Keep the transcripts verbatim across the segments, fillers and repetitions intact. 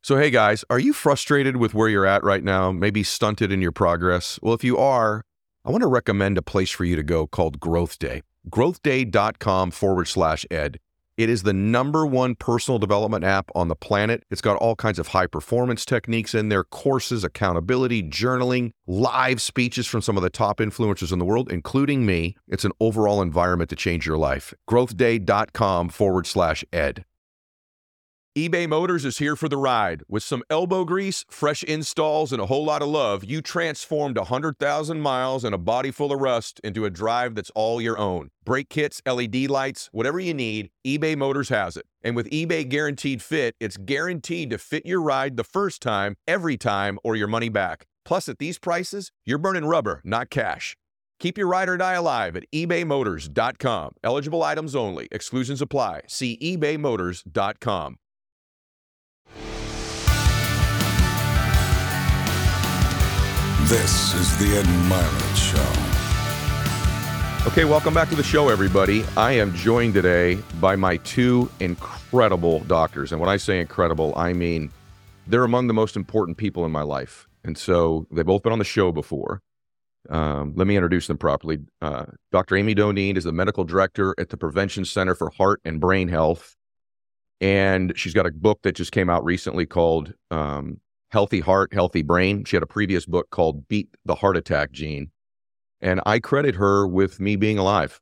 So, hey guys, are you frustrated with where you're at right now? Maybe stunted in your progress? Well, if you are, I want to recommend a place for you to go called Growth Day. growthday.com forward slash ed. It is the number one personal development app on the planet. It's got all kinds of high performance techniques in there, courses, accountability, journaling, live speeches from some of the top influencers in the world, including me. It's an overall environment to change your life. growthday.com forward slash ed. eBay Motors is here for the ride. With some elbow grease, fresh installs, and a whole lot of love, you transformed one hundred thousand miles and a body full of rust into a drive that's all your own. Brake kits, L E D lights, whatever you need, eBay Motors has it. And with eBay Guaranteed Fit, it's guaranteed to fit your ride the first time, every time, or your money back. Plus, at these prices, you're burning rubber, not cash. Keep your ride or die alive at ebay motors dot com. Eligible items only. Exclusions apply. See ebay motors dot com. This is the Ed Mylett Show. Okay, welcome back to the show, everybody. I am joined today by my two incredible doctors. And when I say incredible, I mean they're among the most important people in my life. And so they've both been on the show before. Um, let me introduce them properly. Uh, Doctor Amy Doneen is the medical director at the Prevention Center for Heart and Brain Health. And she's got a book that just came out recently called um, Healthy Heart, Healthy Brain. She had a previous book called Beat the Heart Attack Gene. And I credit her with me being alive.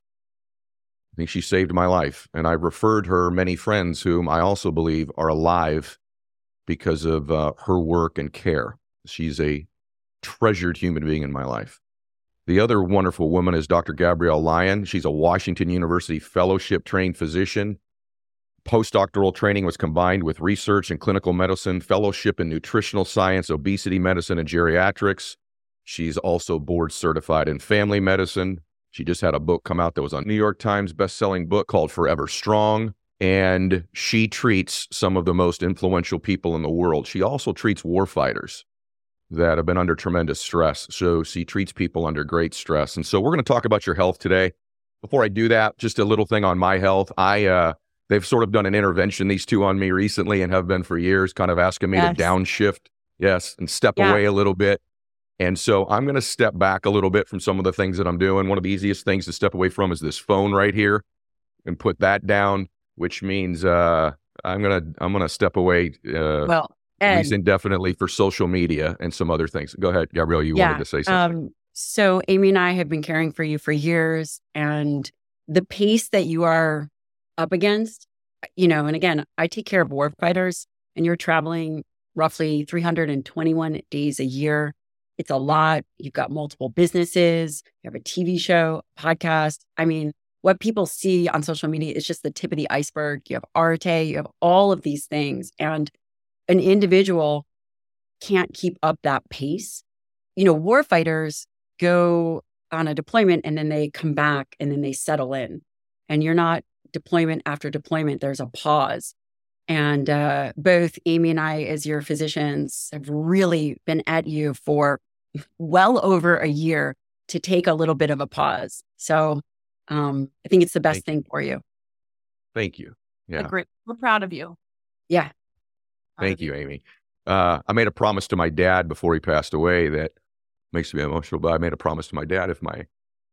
I think she saved my life. And I referred her many friends whom I also believe are alive because of uh, her work and care. She's a treasured human being in my life. The other wonderful woman is Doctor Gabrielle Lyon. She's a Washington University fellowship-trained physician. Postdoctoral training was combined with research in clinical medicine, fellowship in nutritional science, obesity medicine, and geriatrics. She's also board certified in family medicine. She just had a book come out that was a New York Times best-selling book called Forever Strong. And she treats some of the most influential people in the world. She also treats warfighters that have been under tremendous stress. So she treats people under great stress. And so we're going to talk about your health today. Before I do that, just a little thing on my health. I, uh, They've sort of done an intervention, these two, on me recently and have been for years, kind of asking me Yes. to downshift, yes, and step Yeah. away a little bit. And so I'm going to step back a little bit from some of the things that I'm doing. One of the easiest things to step away from is this phone right here, and put that down, which means uh, I'm going to I'm going to step away uh, Well, at Ed, least indefinitely for social media and some other things. Go ahead, Gabrielle, you yeah. wanted to say something. Um, so Amy and I have been caring for you for years, and the pace that you are up against, you know, and again, I take care of war fighters, and you're traveling roughly three hundred twenty-one days a year. It's a lot. You've got multiple businesses. You have a T V show, podcast. I mean, what people see on social media is just the tip of the iceberg. You have Arte, you have all of these things, and an individual can't keep up that pace. You know, war fighters go on a deployment and then they come back and then they settle in, and you're not deployment after deployment. There's a pause. And uh, both Amy and I, as your physicians, have really been at you for well over a year to take a little bit of a pause. So um, I think it's the best Thank thing for you. Thank you. Yeah. Agree. We're proud of you. Yeah. Proud Thank of you, Amy. Uh, I made a promise to my dad before he passed away that makes me emotional, but I made a promise to my dad if my,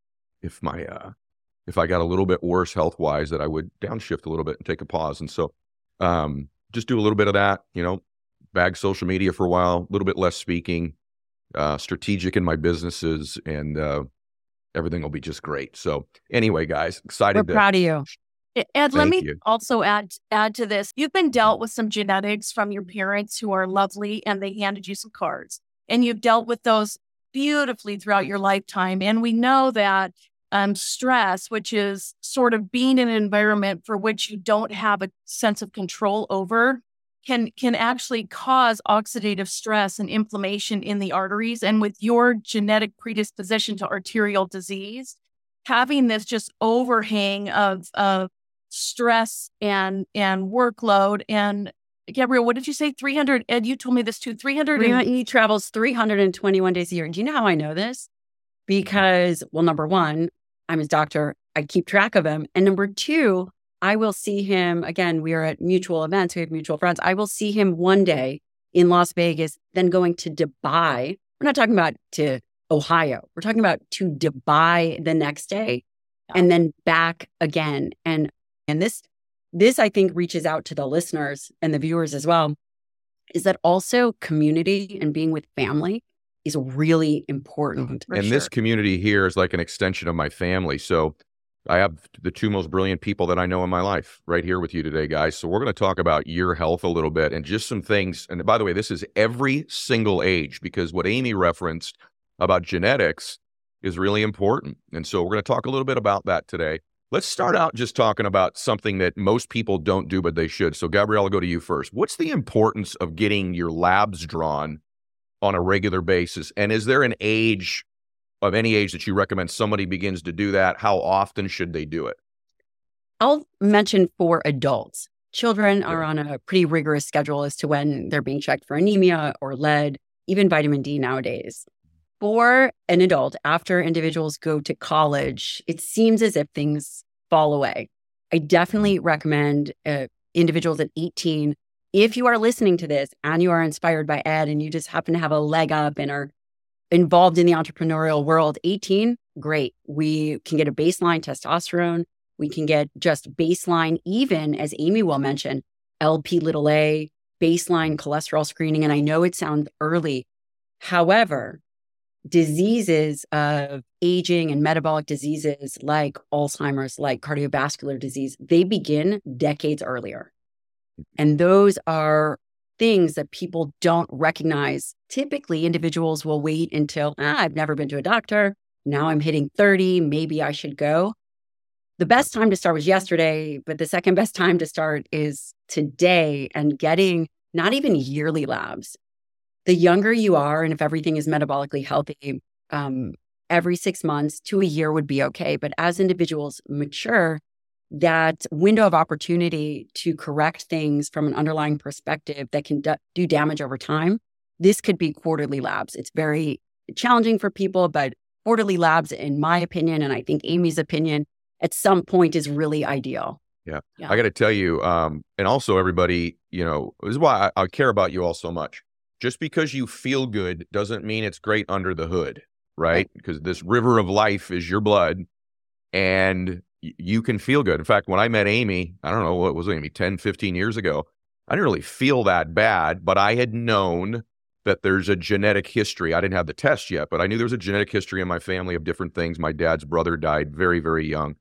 if my, uh, if I got a little bit worse health-wise, that I would downshift a little bit and take a pause. And so um, just do a little bit of that, you know, bag social media for a while, a little bit less speaking, uh, strategic in my businesses, and uh, everything will be just great. So anyway, guys, excited We're to, proud of you. it. Ed, let Thank me you. also add add to this. You've been dealt with some genetics from your parents who are lovely, and they handed you some cards. And you've dealt with those beautifully throughout your lifetime. And we know that um, stress, which is sort of being in an environment for which you don't have a sense of control over, can can actually cause oxidative stress and inflammation in the arteries. And with your genetic predisposition to arterial disease, having this just overhang of of stress and and workload. And Gabrielle, what did you say? three hundred, Ed, you told me this too. three hundred. And, He travels three hundred twenty-one days a year. Do you know how I know this? Because, well, number one, I'm his doctor. I keep track of him. And number two, I will see him, again, we are at mutual events. We have mutual friends. I will see him one day in Las Vegas, then going to Dubai. We're not talking about to Ohio. We're talking about to Dubai the next day and then back again. And and this this I think reaches out to the listeners and the viewers as well, is that also community and being with family is really important. And sure. this community here is like an extension of my family. So I have the two most brilliant people that I know in my life right here with you today, guys. So we're going to talk about your health a little bit and just some things. And by the way, this is every single age, because what Amy referenced about genetics is really important. And so we're going to talk a little bit about that today. Let's start out just talking about something that most people don't do, but they should. So Gabrielle, I'll go to you first. What's the importance of getting your labs drawn on a regular basis? And is there an age of any age that you recommend somebody begins to do that? How often should they do it? I'll mention for adults. Children are on a pretty rigorous schedule as to when they're being checked for anemia or lead, even vitamin D nowadays. For an adult, after individuals go to college, it seems as if things fall away. I definitely recommend uh, individuals at eighteen, if you are listening to this and you are inspired by Ed and you just happen to have a leg up and are involved in the entrepreneurial world, eighteen, great. We can get a baseline testosterone. We can get just baseline, even as Amy will mention, L P little a, baseline cholesterol screening. And I know it sounds early. However, diseases of aging and metabolic diseases like Alzheimer's, like cardiovascular disease, they begin decades earlier. And those are things that people don't recognize. Typically, individuals will wait until, ah, I've never been to a doctor. Now I'm hitting thirty. Maybe I should go. The best time to start was yesterday, but the second best time to start is today, and getting not even yearly labs. The younger you are, and if everything is metabolically healthy, um, every six months to a year would be okay. But as individuals mature, that window of opportunity to correct things from an underlying perspective that can d- do damage over time, this could be quarterly labs. It's very challenging for people, but quarterly labs, in my opinion, and I think Amy's opinion, at some point is really ideal. Yeah. Yeah. I got to tell you, um, and also everybody, you know, this is why I, I care about you all so much. Just because you feel good doesn't mean it's great under the hood, right? Because this river of life is your blood, and you can feel good. In fact, when I met Amy, I don't know, what was it, Amy, ten, fifteen years ago, I didn't really feel that bad, but I had known that there's a genetic history. I didn't have the test yet, but I knew there was a genetic history in my family of different things. My dad's brother died very, very young.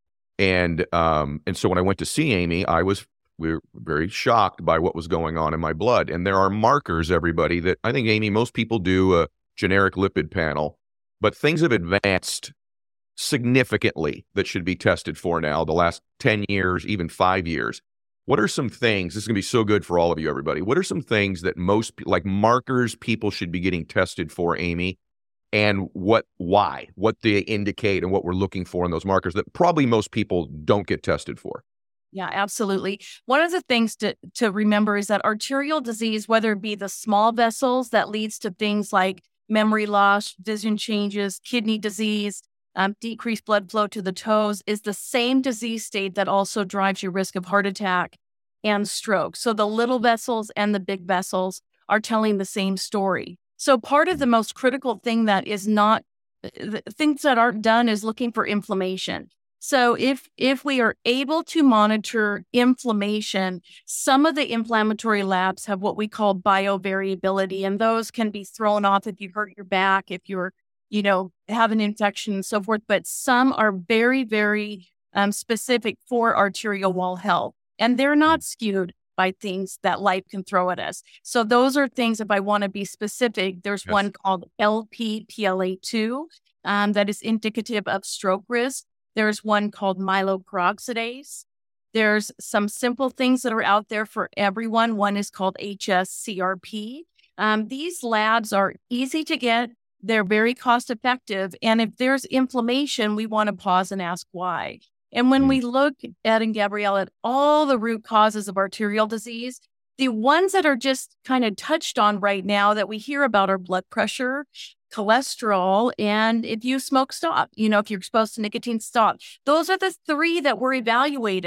And um, and so when I went to see Amy, I was we were very shocked by what was going on in my blood. And there are markers, everybody, that I think, Amy, most people do a generic lipid panel, but things have advanced significantly that should be tested for now, the last ten years, even five years. What are some things, this is going to be so good for all of you, everybody. What are some things that most, like markers, people should be getting tested for, Amy? And what, why, what they indicate and what we're looking for in those markers that probably most people don't get tested for? Yeah, absolutely. One of the things to, to remember is that arterial disease, whether it be the small vessels that leads to things like memory loss, vision changes, kidney disease, um, decreased blood flow to the toes, is the same disease state that also drives your risk of heart attack and stroke. So the little vessels and the big vessels are telling the same story. So part of the most critical thing that is not, the things that aren't done is looking for inflammation. So if if we are able to monitor inflammation, some of the inflammatory labs have what we call biovariability, and those can be thrown off if you hurt your back, if you're, you know, have an infection and so forth. But some are very, very um, specific for arterial wall health, and they're not skewed by things that life can throw at us. So those are things, if I want to be specific, there's Yes. one called L P P L A two um, that is indicative of stroke risk. There's one called myeloperoxidase. There's some simple things that are out there for everyone. One is called H S C R P. Um, these labs are easy to get. They're very cost effective. And if there's inflammation, we want to pause and ask why. And when we look, Ed and Gabrielle, at all the root causes of arterial disease, the ones that are just kind of touched on right now that we hear about are blood pressure, cholesterol, and if you smoke, stop. You know, if you're exposed to nicotine, stop. Those are the three that were evaluated.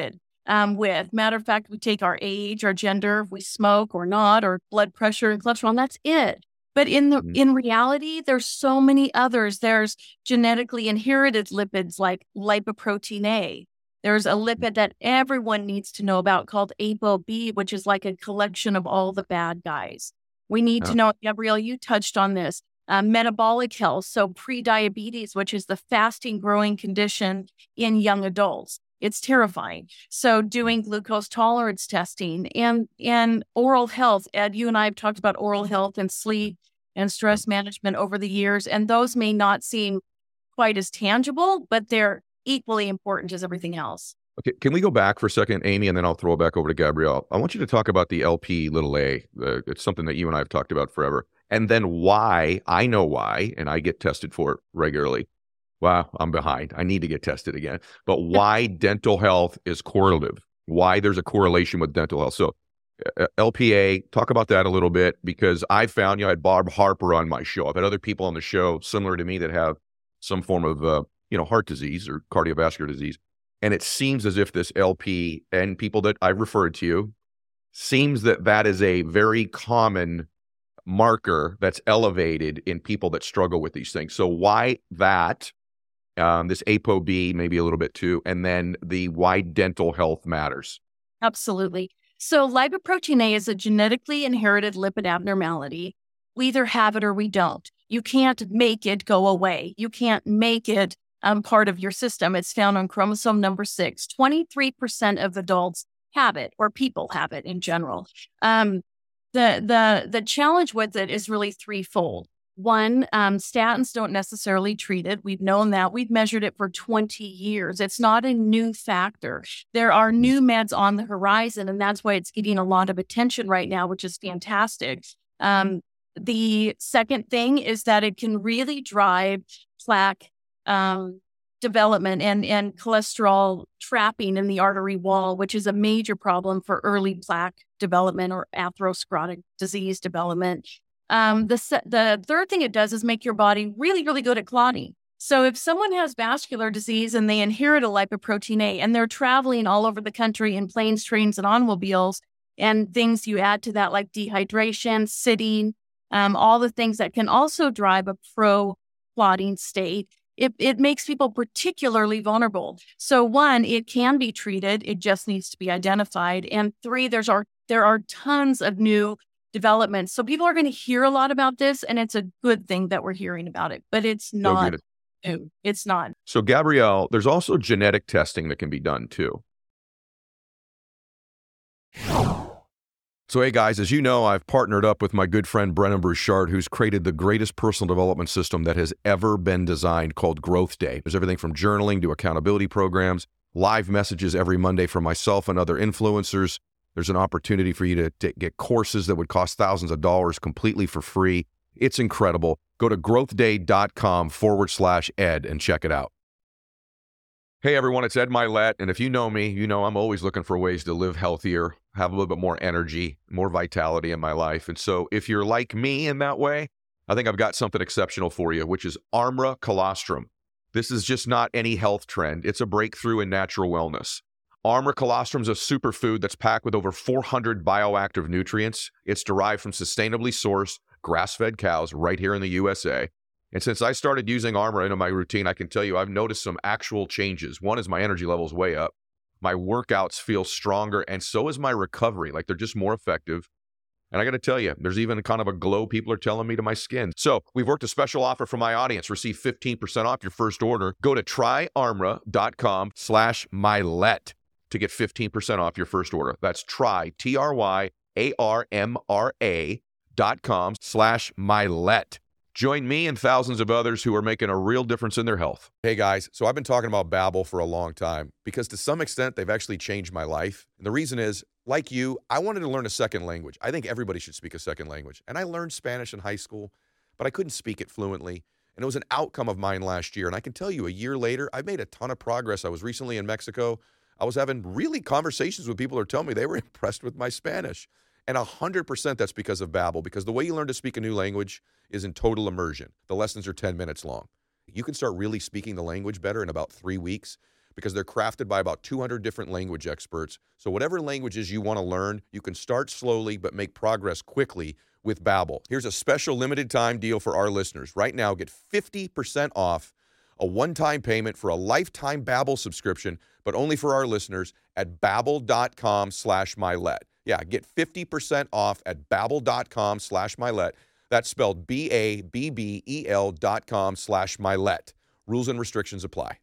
um, with. Matter of fact, we take our age, our gender, if we smoke or not, or blood pressure and cholesterol, and that's it. But in the Mhm. in reality, there's so many others. There's genetically inherited lipids like lipoprotein A. There's a lipid that everyone needs to know about called ApoB, which is like a collection of all the bad guys. We need Yeah. to know, Gabrielle, you touched on this, uh, metabolic health. So pre-diabetes, which is the fasting growing condition in young adults. It's terrifying. So doing glucose tolerance testing and, and oral health. Ed, you and I have talked about oral health and sleep and stress management over the years. And those may not seem quite as tangible, but they're equally important as everything else. Okay, can we go back for a second, Amy, and then I'll throw it back over to Gabrielle. I want you to talk about the L P little a. Uh, it's something that you and I have talked about forever. And then why, I know why, and I get tested for it regularly. Wow, I'm behind. I need to get tested again. But why dental health is correlative, why there's a correlation with dental health. So uh, L P A, talk about that a little bit, because I found, you know, I had Bob Harper on my show. I've had other people on the show similar to me that have some form of, uh, you know, heart disease or cardiovascular disease. And it seems as if this L P, and people that I referred to you, seems that that is a very common marker that's elevated in people that struggle with these things. So why that, um, this ApoB maybe a little bit too, and then the why dental health matters. Absolutely. So lipoprotein A is a genetically inherited lipid abnormality. We either have it or we don't. You can't make it go away. You can't make it um, part of your system. It's found on chromosome number six. twenty-three percent of adults have it, or people have it in general. Um, the, the, the challenge with it is really threefold. One, um, statins don't necessarily treat it. We've known that. We've measured it for twenty years. It's not a new factor. There are new meds on the horizon, and that's why it's getting a lot of attention right now, which is fantastic. Um, the second thing is that it can really drive plaque um, development and, and cholesterol trapping in the artery wall, which is a major problem for early plaque development or atherosclerotic disease development. Um, the, se- the third thing it does is make your body really, really good at clotting. So if someone has vascular disease and they inherit a lipoprotein A and they're traveling all over the country in planes, trains, and automobiles, and things you add to that like dehydration, sitting, um, all the things that can also drive a pro-clotting state, it, it makes people particularly vulnerable. So one, it can be treated. It just needs to be identified. And three, there's are, there are tons of new development. So people are going to hear a lot about this, and it's a good thing that we're hearing about it, but it's not new. It's not. So Gabrielle, there's also genetic testing that can be done too. So hey guys, as you know, I've partnered up with my good friend Brennan Bouchard, who's created the greatest personal development system that has ever been designed, called Growth Day. There's everything from journaling to accountability programs, live messages every Monday from myself and other influencers. There's an opportunity for you to, to get courses that would cost thousands of dollars completely for free. It's incredible. Go to growthday.com forward slash ed and check it out. Hey everyone, it's Ed Mylett, and if you know me, you know I'm always looking for ways to live healthier, have a little bit more energy, more vitality in my life. And so if you're like me in that way, I think I've got something exceptional for you, which is Armra Colostrum. This is just not any health trend. It's a breakthrough in natural wellness. Armra Colostrum is a superfood that's packed with over four hundred bioactive nutrients. It's derived from sustainably sourced, grass-fed cows right here in the U S A. And since I started using Armra into my routine, I can tell you I've noticed some actual changes. One is my energy level's way up. My workouts feel stronger, and so is my recovery. Like, they're just more effective. And I got to tell you, there's even kind of a glow people are telling me to my skin. So we've worked a special offer for my audience. Receive fifteen percent off your first order. Go to tryarmra.com slash Mylett to get fifteen percent off your first order. That's try, T R Y A R M R A dot com slash Mylett. Join me and thousands of others who are making a real difference in their health. Hey guys, so I've been talking about Babbel for a long time because to some extent they've actually changed my life. And the reason is, like you, I wanted to learn a second language. I think everybody should speak a second language. And I learned Spanish in high school, but I couldn't speak it fluently. And it was an outcome of mine last year. And I can tell you, a year later, I've made a ton of progress. I was recently in Mexico. I was having really conversations with people who are telling me they were impressed with my Spanish. And one hundred percent that's because of Babbel, because the way you learn to speak a new language is in total immersion. The lessons are ten minutes long. You can start really speaking the language better in about three weeks because they're crafted by about two hundred different language experts. So whatever languages you want to learn, you can start slowly but make progress quickly with Babbel. Here's a special limited time deal for our listeners. Right now, get fifty percent off a one-time payment for a lifetime Babbel subscription, but only for our listeners at babbel.com slash Milet. Yeah, get fifty percent off at babbel.com slash Milet. That's spelled B A B B E L dot com slash Milet. Rules and restrictions apply.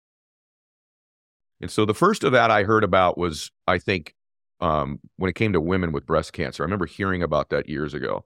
And so the first of that I heard about was, I think, um, when it came to women with breast cancer. I remember hearing about that years ago.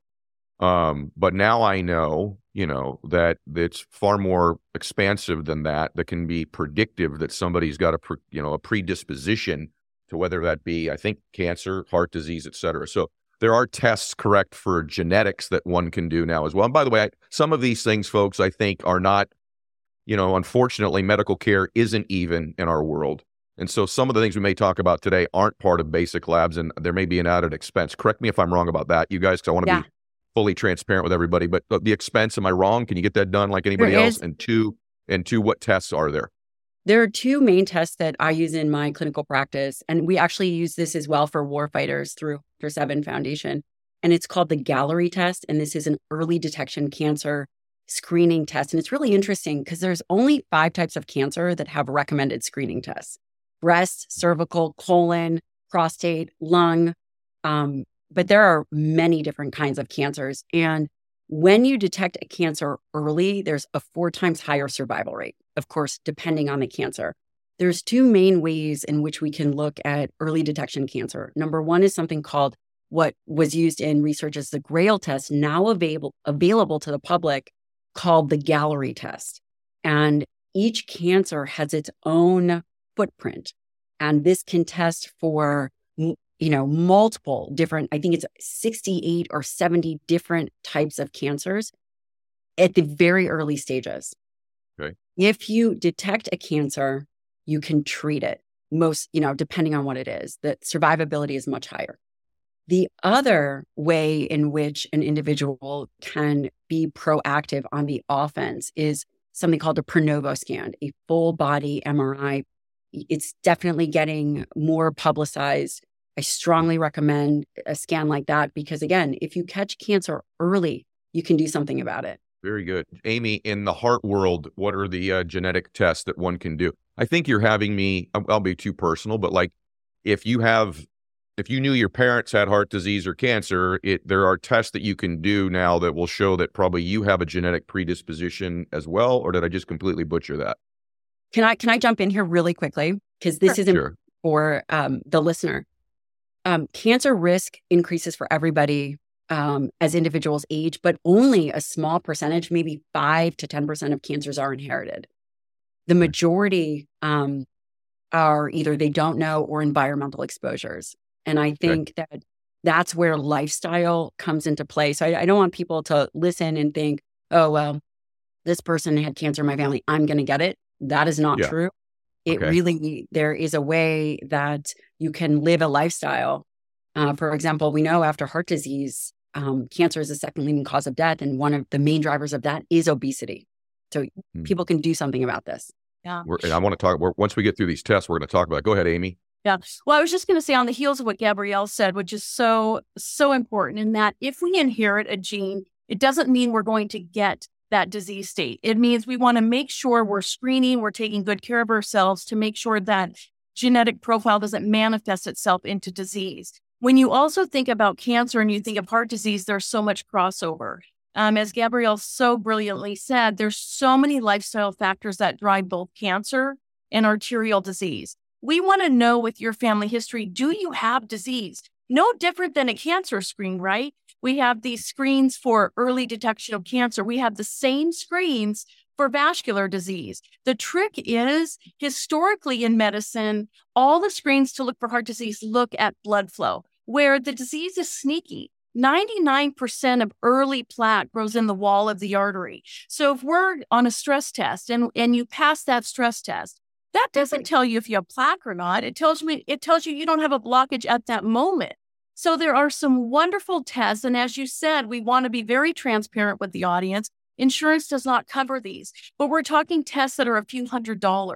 Um, but now I know, you know, that it's far more expansive than that, that can be predictive that somebody's got a, pre, you know, a predisposition to whether that be, I think, cancer, heart disease, et cetera. So there are tests, correct, for genetics that one can do now as well. And by the way, I, some of these things, folks, I think are not, you know, unfortunately, medical care isn't even in our world. And so some of the things we may talk about today aren't part of basic labs, and there may be an added expense. Correct me if I'm wrong about that, you guys, because I want to Yeah. be fully transparent with everybody. But the expense, am I wrong? Can you get that done like anybody There else? is. And two, and two, what tests are there? There are two main tests that I use in my clinical practice, and we actually use this as well for warfighters through Factor seven Foundation. And it's called the Galleri test, and this is an early detection cancer screening test. And it's really interesting because there's only five types of cancer that have recommended screening tests: breast, cervical, colon, prostate, lung. Um, but there are many different kinds of cancers. And when you detect a cancer early, there's a four times higher survival rate, of course, depending on the cancer. There's two main ways in which we can look at early detection cancer. Number one is something called, what was used in research as the GRAIL test, now available, available to the public, called the Galleri test. And each cancer has its own footprint. And this can test for, you know, multiple different, I think it's sixty-eight or seventy different types of cancers at the very early stages. Okay. If you detect a cancer, you can treat it. Most, you know, depending on what it is, the survivability is much higher. The other way in which an individual can be proactive on the offense is something called a Pronovo scan, a full body M R I. It's definitely getting more publicized. I strongly recommend a scan like that because, again, if you catch cancer early, you can do something about it. Very good. Amy, in the heart world, what are the uh, genetic tests that one can do? I think you're having me, I'll, I'll be too personal, but like if you have, if you knew your parents had heart disease or cancer, it there are tests that you can do now that will show that probably you have a genetic predisposition as well, or did I just completely butcher that? Can I can I jump in here really quickly? Because this Sure. isn't Sure. for um, the listener. Um, cancer risk increases for everybody um, as individuals age, but only a small percentage, maybe five to ten percent of cancers are inherited. The majority um, are either they don't know or environmental exposures. And I think okay. that that's where lifestyle comes into play. So I, I don't want people to listen and think, oh, well, this person had cancer in my family, I'm going to get it. That is not Yeah. true. It Okay. really, there is a way that you can live a lifestyle. Uh, for example, we know after heart disease, um, cancer is the second leading cause of death. And one of the main drivers of that is obesity. So Hmm. people can do something about this. Yeah. We're, and I want to talk, we're, once we get through these tests, we're going to talk about it. Go ahead, Amy. Yeah. Well, I was just going to say on the heels of what Gabrielle said, which is so, so important in that if we inherit a gene, it doesn't mean we're going to get that disease state. It means we want to make sure we're screening, we're taking good care of ourselves to make sure that genetic profile doesn't manifest itself into disease. When you also think about cancer and you think of heart disease, there's so much crossover. Um, as Gabrielle so brilliantly said, there's so many lifestyle factors that drive both cancer and arterial disease. We want to know with your family history, do you have disease? No different than a cancer screen, right? We have these screens for early detection of cancer. We have the same screens for vascular disease. The trick is, historically in medicine, all the screens to look for heart disease look at blood flow, where the disease is sneaky. ninety-nine percent of early plaque grows in the wall of the artery. So if we're on a stress test and, and you pass that stress test, that doesn't tell you if you have plaque or not. It tells me, it tells you you don't have a blockage at that moment. So there are some wonderful tests. And as you said, we want to be very transparent with the audience. Insurance does not cover these, but we're talking tests that are a few hundred dollars.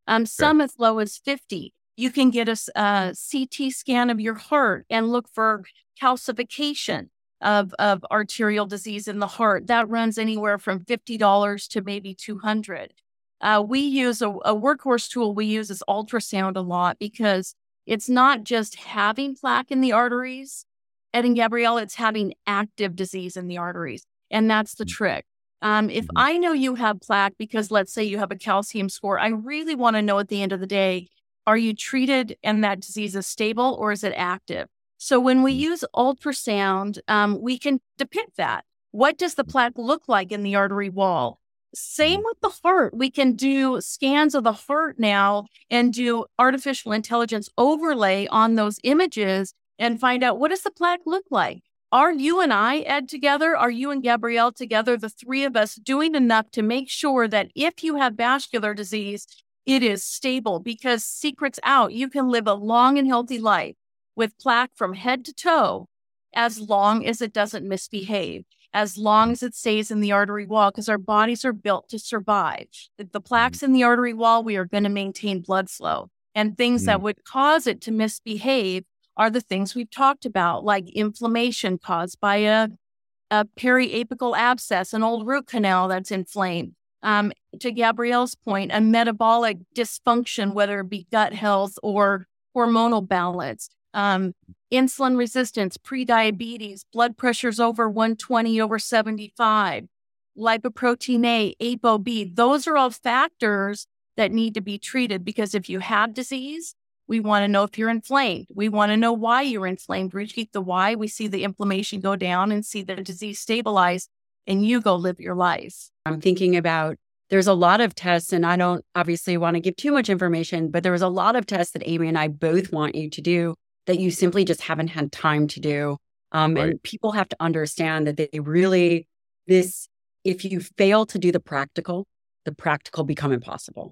Um, some as low as fifty. You can get a, s- a C T scan of your heart and look for calcification of, of arterial disease in the heart. That runs anywhere from fifty dollars to maybe two hundred dollars. Uh, we use a, a workhorse tool we use is ultrasound a lot because it's not just having plaque in the arteries, Ed and Gabrielle, it's having active disease in the arteries. And that's the trick. Um, if Mhm. I know you have plaque because let's say you have a calcium score, I really want to know at the end of the day, are you treated and that disease is stable or is it active? So when we Mhm. use ultrasound, um, we can depict that. What does the plaque look like in the artery wall? Same with the heart. We can do scans of the heart now and do artificial intelligence overlay on those images and find out what does the plaque look like? Are you and I, Ed, together? Are you and Gabrielle together, the three of us, doing enough to make sure that if you have vascular disease, it is stable? Because secrets out, you can live a long and healthy life with plaque from head to toe as long as it doesn't misbehave, as long as it stays in the artery wall, because our bodies are built to survive. If the plaque's in the artery wall, we are going to maintain blood flow. And things Mm. that would cause it to misbehave are the things we've talked about, like inflammation caused by a, a periapical abscess, an old root canal that's inflamed. Um, to Gabrielle's point, a metabolic dysfunction, whether it be gut health or hormonal balance, um, insulin resistance, prediabetes, blood pressures over one twenty over seventy-five, lipoprotein A, ApoB. Those are all factors that need to be treated because if you have disease, we want to know if you're inflamed. We want to know why you're inflamed. We treat the why, we see the inflammation go down and see the disease stabilize, and you go live your life. I'm thinking about there's a lot of tests, and I don't obviously want to give too much information, but there was a lot of tests that Amy and I both want you to do that you simply just haven't had time to do. Um, Right. And people have to understand that they really, this, if you fail to do the practical, the practical become impossible.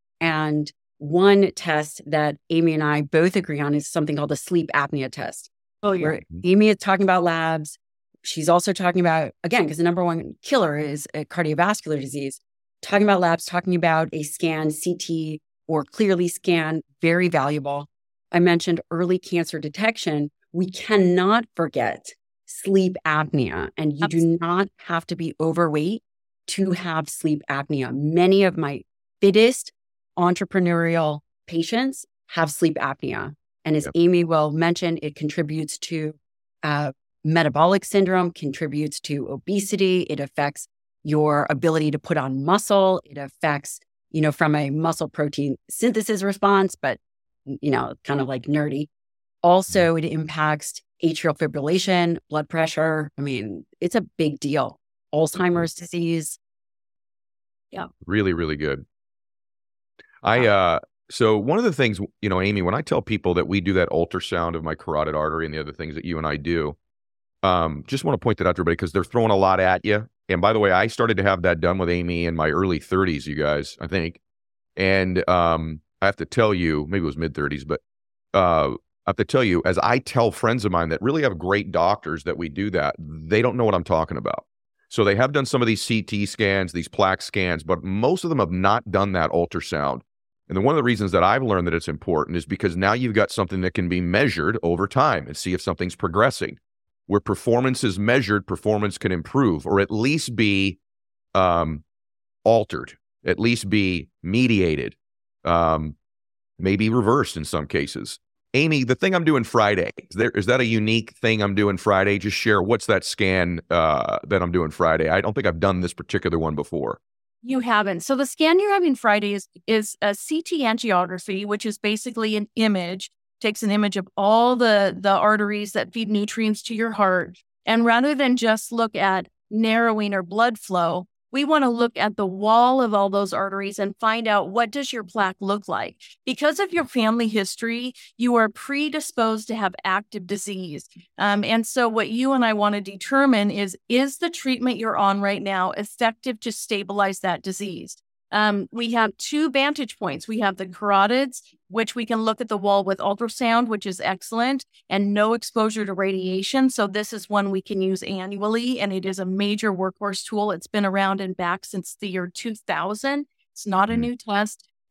And one test that Amy and I both agree on is something called the sleep apnea test. Oh, yeah. Where Amy is talking about labs. She's also talking about, again, because the number one killer is a cardiovascular disease, talking about labs, talking about a scan, C T or Clearly scan, very valuable. I mentioned early cancer detection. We cannot forget sleep apnea, and you do not have to be overweight to have sleep apnea. Many of my fittest entrepreneurial patients have sleep apnea. And as Yep. Amy will mention, it contributes to uh, metabolic syndrome, contributes to obesity. It affects your ability to put on muscle. It affects, you know, from a muscle protein synthesis response, but, you know, kind of like nerdy. Also, it impacts atrial fibrillation, blood pressure. I mean, it's a big deal. Alzheimer's disease. Really, really good. I, uh, so one of the things, you know, Amy, when I tell people that we do that ultrasound of my carotid artery and the other things that you and I do, um, just want to point that out to everybody because they're throwing a lot at you. And by the way, I started to have that done with Amy in my early thirties, you guys, I think. And um, I have to tell you, maybe it was mid thirties, but uh, I have to tell you, as I tell friends of mine that really have great doctors that we do that, they don't know what I'm talking about. So they have done some of these C T scans, these plaque scans, but most of them have not done that ultrasound. And then one of the reasons that I've learned that it's important is because now you've got something that can be measured over time and see if something's progressing. Where performance is measured, performance can improve or at least be um, altered, at least be mediated, um, maybe reversed in some cases. Amy, the thing I'm doing Friday, is, there, is that a unique thing I'm doing Friday? Just share what's that scan uh, that I'm doing Friday. I don't think I've done this particular one before. You haven't. So the scan you're having Friday is, is a C T angiography, which is basically an image, takes an image of all the, the arteries that feed nutrients to your heart. And rather than just look at narrowing or blood flow, we want to look at the wall of all those arteries and find out what does your plaque look like. Because of your family history, you are predisposed to have active disease. Um, and so what you and I want to determine is, is the treatment you're on right now effective to stabilize that disease? Um, we have two vantage points. We have the carotids, which we can look at the wall with ultrasound, which is excellent, and no exposure to radiation. So this is one we can use annually, and it is a major workhorse tool. It's been around and back since the year two thousand. It's not a Mm. new test.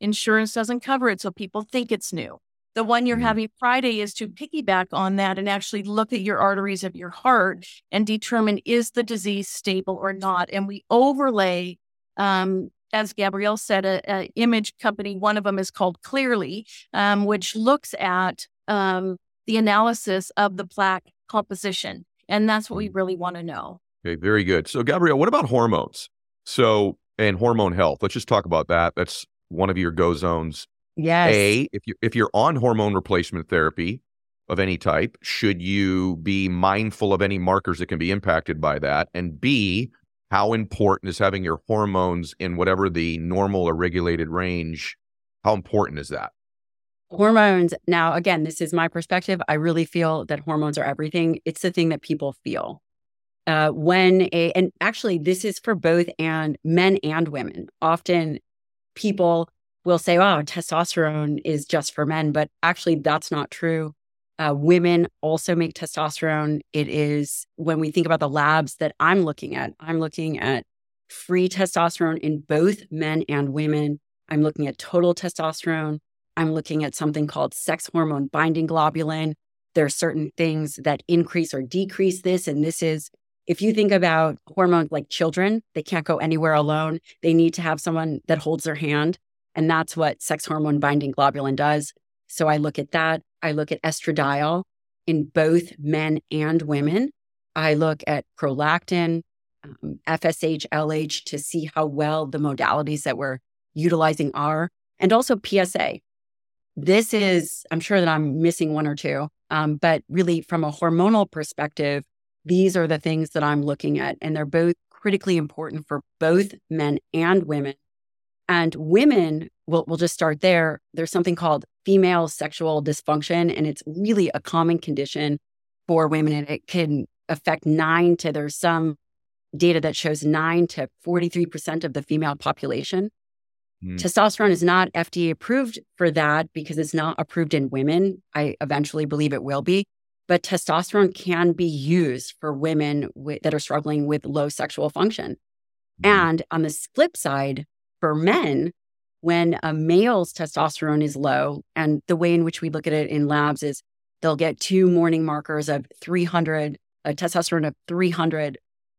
Insurance doesn't cover it, so people think it's new. The one you're Mhm. having Friday is to piggyback on that and actually look at your arteries of your heart and determine, is the disease stable or not? And we overlay, um, as Gabrielle said, a, a image company. One of them is called Clearly, um, which looks at um, the analysis of the plaque composition. And that's what we really want to know. Okay, very good. So, Gabrielle, what about hormones? So, and hormone health. Let's just talk about that. That's one of your go zones. Yes. A, if you if you're on hormone replacement therapy of any type, should you be mindful of any markers that can be impacted by that? And B, how important is having your hormones in whatever the normal or regulated range? How important is that? Hormones. Now, again, this is my perspective. I really feel that hormones are everything. It's the thing that people feel. Uh, when a, and actually, this is for both and men and women. Often people will say, oh, testosterone is just for men, but actually that's not true. Uh, women also make testosterone. It is, when we think about the labs that I'm looking at, I'm looking at free testosterone in both men and women. I'm looking at total testosterone. I'm looking at something called sex hormone binding globulin. There are certain things that increase or decrease this. And this is, if you think about hormones like children, they can't go anywhere alone. They need to have someone that holds their hand. And that's what sex hormone binding globulin does. So I look at that. I look at estradiol in both men and women. I look at prolactin, um, F S H, L H to see how well the modalities that we're utilizing are, and also P S A. This is, I'm sure that I'm missing one or two, um, but really from a hormonal perspective, these are the things that I'm looking at, and they're both critically important for both men and women. And women, we'll, we'll just start there. There's something called female sexual dysfunction, and it's really a common condition for women. And it can affect nine to, there's some data that shows nine to forty-three percent of the female population. Mm. Testosterone is not F D A approved for that because it's not approved in women. I eventually believe it will be. But testosterone can be used for women w- that are struggling with low sexual function. Mm. And on the flip side, for men, when a male's testosterone is low, and the way in which we look at it in labs is they'll get two morning markers of three hundred, a testosterone of three hundred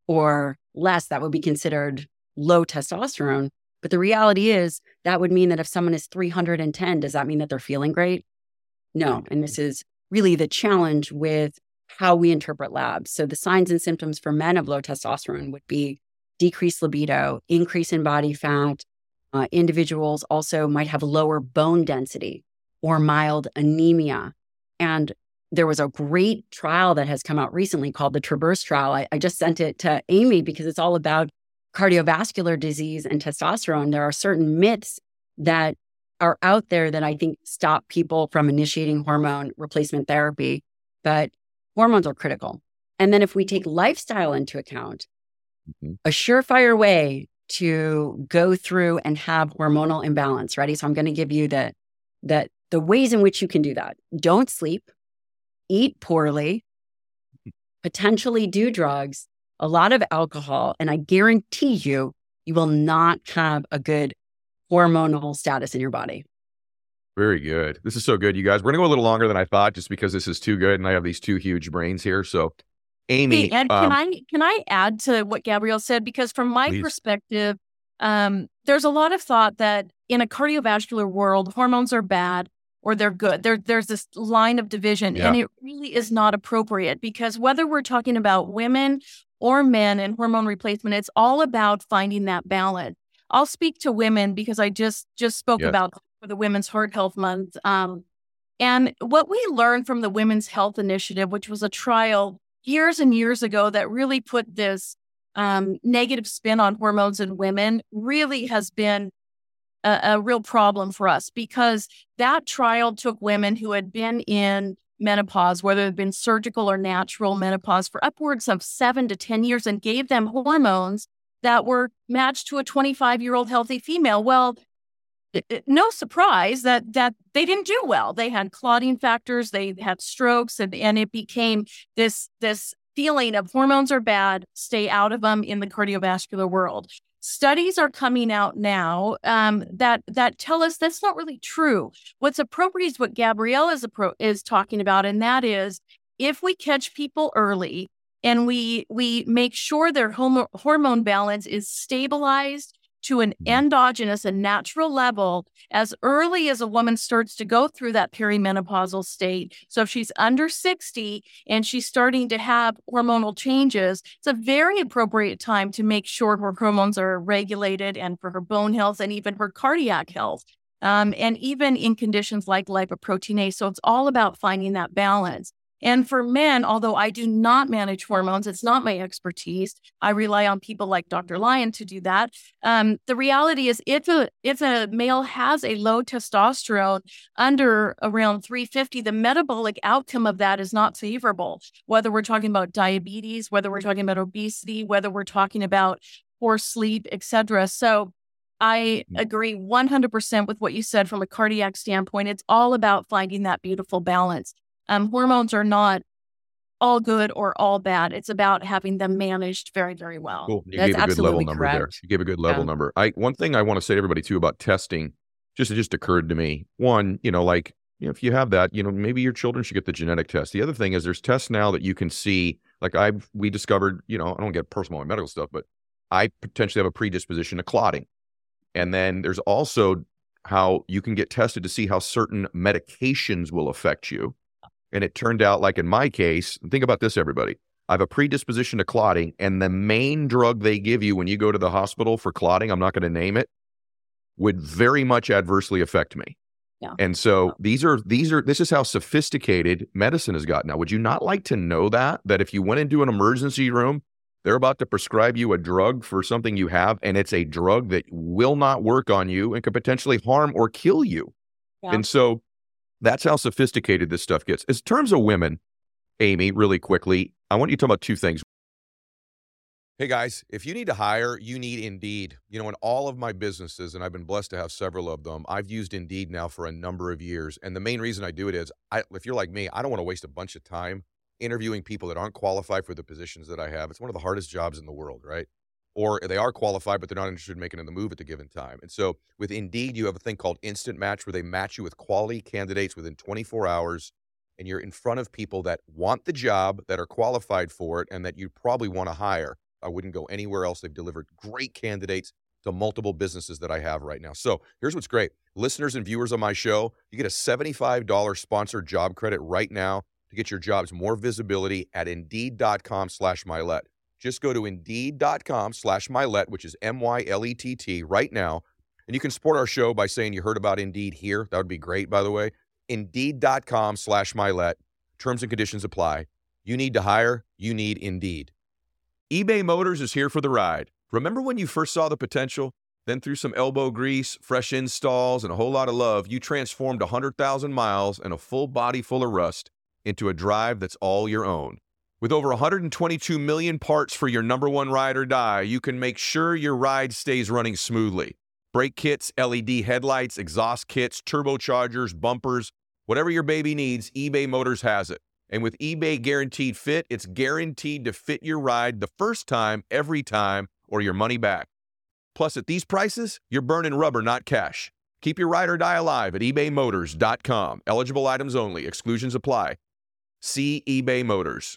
or less, that would be considered low testosterone. But the reality is that would mean that if someone is three hundred ten, does that mean that they're feeling great? No. And this is really the challenge with how we interpret labs. So the signs and symptoms for men of low testosterone would be decreased libido, increase in body fat. Uh, individuals also might have lower bone density or mild anemia. And there was a great trial that has come out recently called the Traverse trial. I, I just sent it to Amy because it's all about cardiovascular disease and testosterone. There are certain myths that are out there that I think stop people from initiating hormone replacement therapy, but hormones are critical. And then if we take lifestyle into account, mm-hmm. a surefire way to go through and have hormonal imbalance. Ready? So I'm going to give you the, the, the ways in which you can do that. Don't sleep, eat poorly, potentially do drugs, a lot of alcohol, and I guarantee you, you will not have a good hormonal status in your body. Very good. This is so good, you guys. We're going to go a little longer than I thought just because this is too good and I have these two huge brains here. So Amy, hey, and um, can I can I add to what Gabrielle said? Because from my please. perspective, um, there's a lot of thought that in a cardiovascular world, hormones are bad or they're good. There, there's this line of division, yeah. and it really is not appropriate because whether we're talking about women or men and hormone replacement, it's all about finding that balance. I'll speak to women because I just just spoke yes. about for the Women's Heart Health Month. Um, and what we learned from the Women's Health Initiative, which was a trial years and years ago that really put this um, negative spin on hormones in women, really has been a, a real problem for us because that trial took women who had been in menopause, whether it had been surgical or natural menopause, for upwards of seven to ten years and gave them hormones that were matched to a twenty-five-year-old healthy female. Well, it, it, no surprise that that they didn't do well. They had clotting factors, they had strokes, and, and it became this, this feeling of hormones are bad, stay out of them in the cardiovascular world. studies are coming out now um, that that tell us that's not really true. What's appropriate is what Gabrielle is, appro- is talking about, and that is if we catch people early and we we make sure their homo- hormone balance is stabilized to an endogenous and natural level as early as a woman starts to go through that perimenopausal state. So if she's under sixty and she's starting to have hormonal changes, it's a very appropriate time to make sure her hormones are regulated and for her bone health and even her cardiac health. Um, and even in conditions like lipoproteinase. So it's all about finding that balance. And for men, although I do not manage hormones, it's not my expertise. I rely on people like Doctor Lyon to do that. Um, the reality is if a, if a male has a low testosterone under around three fifty, the metabolic outcome of that is not favorable, whether we're talking about diabetes, whether we're talking about obesity, whether we're talking about poor sleep, et cetera. So I agree one hundred percent with what you said from a cardiac standpoint. It's all about finding that beautiful balance. Um, hormones are not all good or all bad. It's about having them managed very, very well. Cool. You That's gave a good level absolutely number there. correct. You gave a good level Yeah. number. I one thing I want to say to everybody too about testing, just it just occurred to me. One, you know, like you know, if you have that, you know, maybe your children should get the genetic test. The other thing is there's tests now that you can see. Like I we discovered, you know, I don't get personal and medical stuff, but I potentially have a predisposition to clotting. And then there's also how you can get tested to see how certain medications will affect you. And it turned out, like in my case, think about this, everybody. I have a predisposition to clotting, and the main drug they give you when you go to the hospital for clotting, I'm not going to name it, would very much adversely affect me. Yeah. And so these are, these are, this is how sophisticated medicine has gotten now. Would you not like to know that, that if you went into an emergency room, they're about to prescribe you a drug for something you have, and it's a drug that will not work on you and could potentially harm or kill you. Yeah. And so that's how sophisticated this stuff gets. In terms of women, Amy, really quickly, I want you to talk about two things. Hey guys, if you need to hire, you need Indeed. You know, in all of my businesses, and I've been blessed to have several of them, I've used Indeed now for a number of years. And the main reason I do it is, I, if you're like me, I don't want to waste a bunch of time interviewing people that aren't qualified for the positions that I have. It's one of the hardest jobs in the world, right? Or they are qualified, but they're not interested in making the move at the given time. And so with Indeed, you have a thing called Instant Match where they match you with quality candidates within twenty-four hours, and you're in front of people that want the job, that are qualified for it, and that you probably want to hire. I wouldn't go anywhere else. They've delivered great candidates to multiple businesses that I have right now. So here's what's great. Listeners and viewers on my show, you get a seventy-five dollars sponsored job credit right now to get your jobs more visibility at Indeed.com slash Mylett. Just go to Indeed.com slash Mylett, which is M Y L E T T, right now. And you can support our show by saying you heard about Indeed here. That would be great, by the way. Indeed.com slash Mylett. Terms and conditions apply. You need to hire. You need Indeed. eBay Motors is here for the ride. Remember when you first saw the potential? Then through some elbow grease, fresh installs, and a whole lot of love, you transformed one hundred thousand miles and a full body full of rust into a drive that's all your own. With over one hundred twenty-two million parts for your number one ride or die, you can make sure your ride stays running smoothly. Brake kits, L E D headlights, exhaust kits, turbochargers, bumpers, whatever your baby needs, eBay Motors has it. And with eBay Guaranteed Fit, it's guaranteed to fit your ride the first time, every time, or your money back. Plus, at these prices, you're burning rubber, not cash. Keep your ride or die alive at ebay motors dot com. Eligible items only. Exclusions apply. See eBay Motors.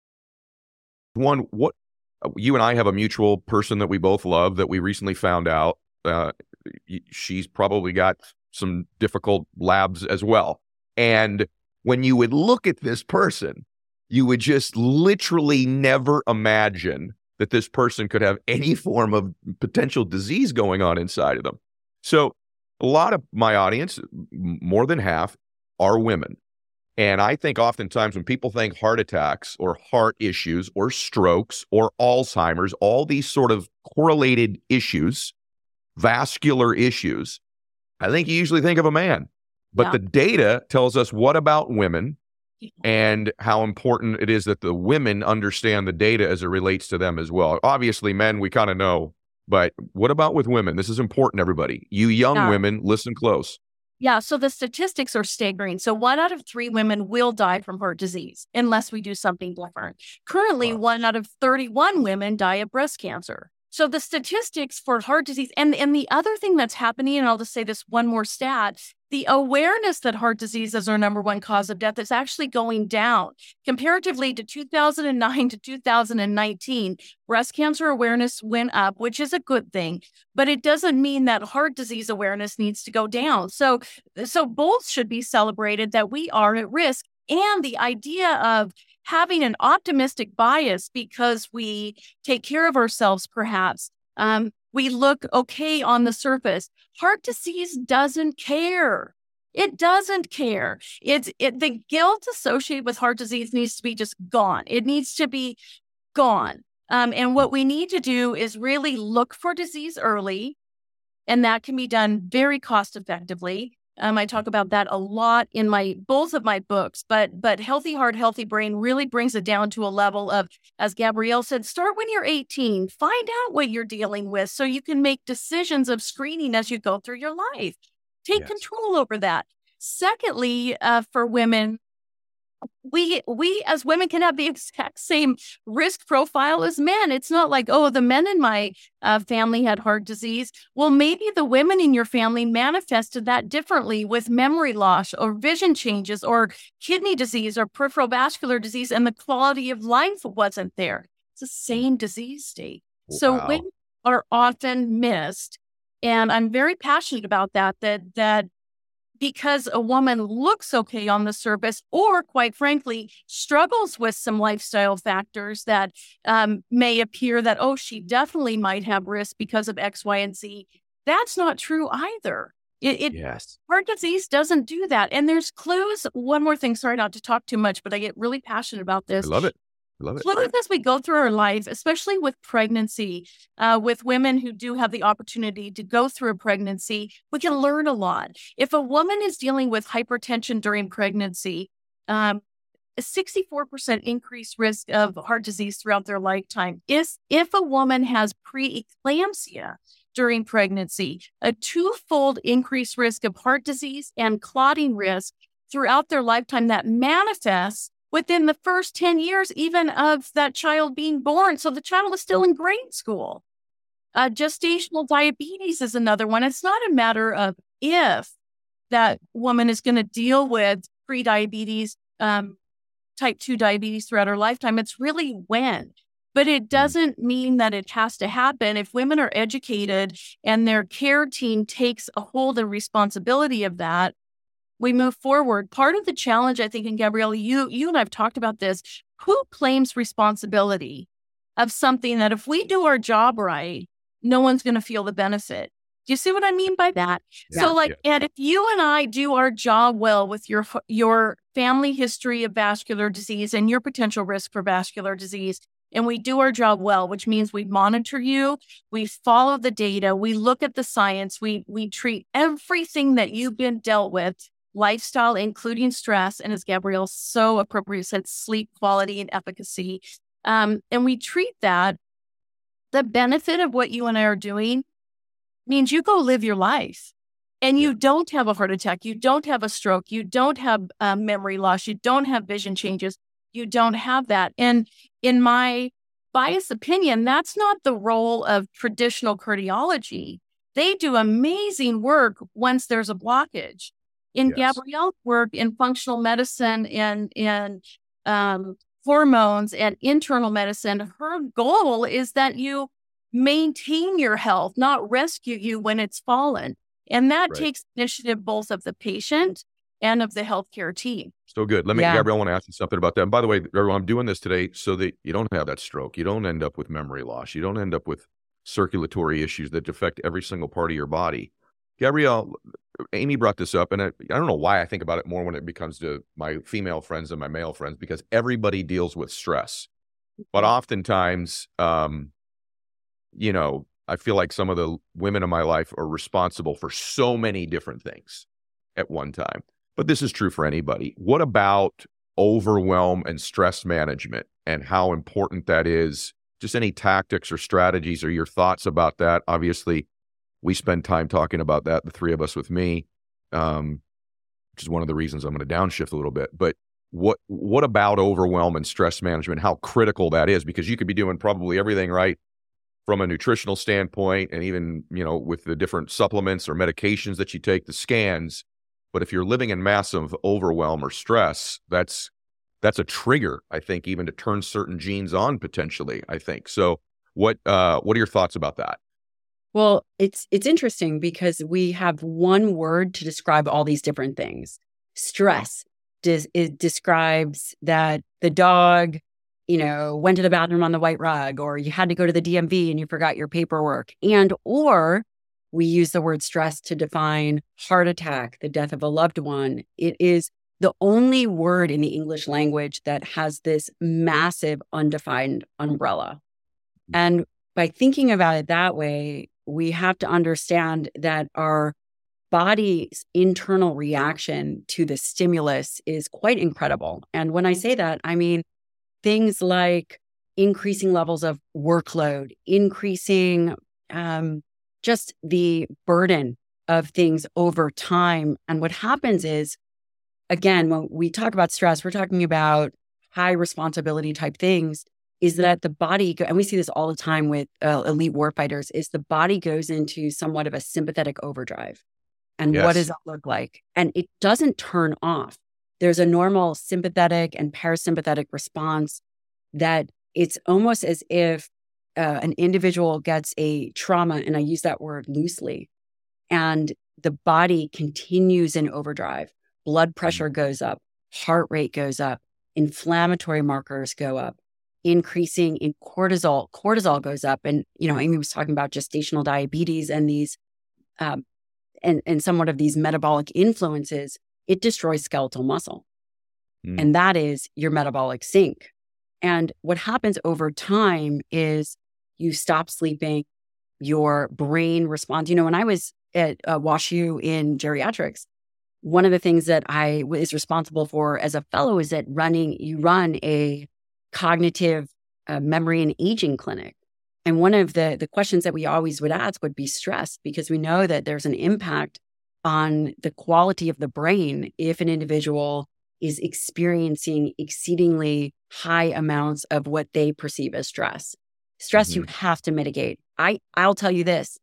One, what you and I have a mutual person that we both love that we recently found out. Uh, she's probably got some difficult labs as well. And when you would look at this person, you would just literally never imagine that this person could have any form of potential disease going on inside of them. So a lot of my audience, more than half, are women. And I think oftentimes when people think heart attacks or heart issues or strokes or Alzheimer's, all these sort of correlated issues, vascular issues, I think you usually think of a man. But Yeah. the data tells us what about women and how important it is that the women understand the data as it relates to them as well. Obviously, men, we kind of know. But what about with women? This is important, everybody. You young Yeah. women, listen close. Yeah, so the statistics are staggering. So one out of three women will die from heart disease unless we do something different. Currently, Wow. one out of thirty-one women die of breast cancer. So the statistics for heart disease, and, and the other thing that's happening, and I'll just say this one more stat, the awareness that heart disease is our number one cause of death is actually going down. Comparatively to two thousand nine to two thousand nineteen, breast cancer awareness went up, which is a good thing, but it doesn't mean that heart disease awareness needs to go down. So, so both should be celebrated, that we are at risk. And the idea of having an optimistic bias because we take care of ourselves, perhaps, um, we look okay on the surface. Heart disease doesn't care. It doesn't care. It's it, the guilt associated with heart disease needs to be just gone. It needs to be gone. Um, and what we need to do is really look for disease early, and that can be done very cost effectively. Um, I talk about that a lot in my both of my books, but but Healthy Heart, Healthy Brain really brings it down to a level of, as Gabrielle said, start when you're eighteen. Find out what you're dealing with so you can make decisions of screening as you go through your life. Take Yes. control over that. Secondly, uh, for women, we we as women can have the exact same risk profile as men. It's not like, oh, the men in my uh, family had heart disease. Well, maybe the women in your family manifested that differently with memory loss or vision changes or kidney disease or peripheral vascular disease, and the quality of life wasn't there. It's the same disease state. So Wow. women are often missed. And I'm very passionate about that, that, that because a woman looks okay on the surface, or quite frankly, struggles with some lifestyle factors that um, may appear that, oh, she definitely might have risk because of X, Y, and Z. That's not true either. It, it Yes. Heart disease doesn't do that. And there's clues. One more thing, sorry not to talk too much, but I get really passionate about I this. love it. I love it. Clues as we go through our life, especially with pregnancy, uh, with women who do have the opportunity to go through a pregnancy, we can learn a lot. If a woman is dealing with hypertension during pregnancy, um, a sixty-four percent increased risk of heart disease throughout their lifetime. Is if a woman has preeclampsia during pregnancy, a twofold increased risk of heart disease and clotting risk throughout their lifetime that manifests within the first ten years, even of that child being born. So the child is still in grade school. Uh, gestational diabetes is another one. It's not a matter of if that woman is going to deal with prediabetes, um, type two diabetes throughout her lifetime. It's really when. But it doesn't mean that it has to happen. If women are educated and their care team takes a hold and responsibility of that, we move forward. Part of the challenge, I think, and Gabrielle, you, you and I've talked about this, who claims responsibility of something that if we do our job right, no one's going to feel the benefit? Do you see what I mean by that? Yeah. So like, Yeah. and if you and I do our job well with your, your family history of vascular disease and your potential risk for vascular disease, and we do our job well, which means we monitor you, we follow the data, we look at the science, we, we treat everything that you've been dealt with, lifestyle, including stress, and as Gabrielle so appropriately said, sleep quality and efficacy. Um, and we treat that, the benefit of what you and I are doing means you go live your life and you don't have a heart attack, you don't have a stroke, you don't have uh, memory loss, you don't have vision changes, you don't have that. And in my biased opinion, that's not the role of traditional cardiology. They do amazing work once there's a blockage. In Yes. Gabrielle's work in functional medicine and in um, hormones and internal medicine, her goal is that you maintain your health, not rescue you when it's fallen. And that Right. takes initiative both of the patient and of the healthcare team. So good. Let me, Yeah. Gabrielle, I want to ask you something about that. And by the way, everyone, I'm doing this today so that you don't have that stroke. You don't end up with memory loss. You don't end up with circulatory issues that affect every single part of your body. Gabrielle, Amy brought this up, and I, I don't know why I think about it more when it becomes to my female friends and my male friends, because everybody deals with stress. But oftentimes, um, you know, I feel like some of the women in my life are responsible for so many different things at one time. But this is true for anybody. What about overwhelm and stress management and how important that is? Just any tactics or strategies or your thoughts about that? Obviously, we spend time talking about that, the three of us with me, um, which is one of the reasons I'm going to downshift a little bit. But what what about overwhelm and stress management, how critical that is? Because you could be doing probably everything right from a nutritional standpoint, and even, you know, with the different supplements or medications that you take, the scans. But if you're living in massive overwhelm or stress, that's that's a trigger, I think, even to turn certain genes on potentially, I think. So what uh, what are your thoughts about that? Well, it's it's interesting because we have one word to describe all these different things. Stress des- it describes that the dog, you know, went to the bathroom on the white rug, or you had to go to the D M V and you forgot your paperwork. And or we use the word stress to define heart attack, the death of a loved one. It is the only word in the English language that has this massive undefined umbrella. And by thinking about it that way, we have to understand that our body's internal reaction to the stimulus is quite incredible. And when I say that, I mean things like increasing levels of workload, increasing um, just the burden of things over time. And what happens is, again, when we talk about stress, we're talking about high responsibility type things, is that the body, go- and we see this all the time with uh, elite warfighters, is the body goes into somewhat of a sympathetic overdrive. And what does Yes. that look like? And it doesn't turn off. There's a normal sympathetic and parasympathetic response that it's almost as if uh, an individual gets a trauma, and I use that word loosely, and the body continues in overdrive. Blood pressure goes up, heart rate goes up, inflammatory markers go up, increasing in cortisol. Cortisol goes up. And, you know, Amy was talking about gestational diabetes and these, um, and, and somewhat of these metabolic influences. It destroys skeletal muscle. Mm. And that is your metabolic sink. And what happens over time is you stop sleeping, your brain responds. You know, when I was at uh, WashU in geriatrics, one of the things that I was responsible for as a fellow is that running, you run a cognitive uh, memory and aging clinic. And one of the, the questions that we always would ask would be stress, because we know that there's an impact on the quality of the brain if an individual is experiencing exceedingly high amounts of what they perceive as stress. Stress Mm-hmm. you have to mitigate. I, I'll tell you this,